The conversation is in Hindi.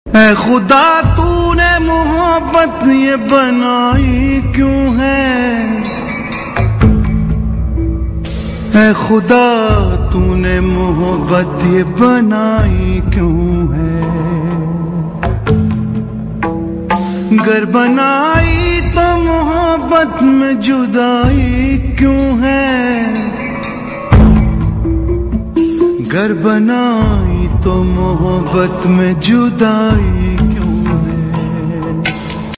ऐ खुदा तूने मोहब्बत ये बनाई क्यों है, ऐ खुदा तूने मोहब्बत ये बनाई क्यों है। गर बनाई तो मोहब्बत में जुदाई क्यों है, गर बनाई तो मोहब्बत में जुदाई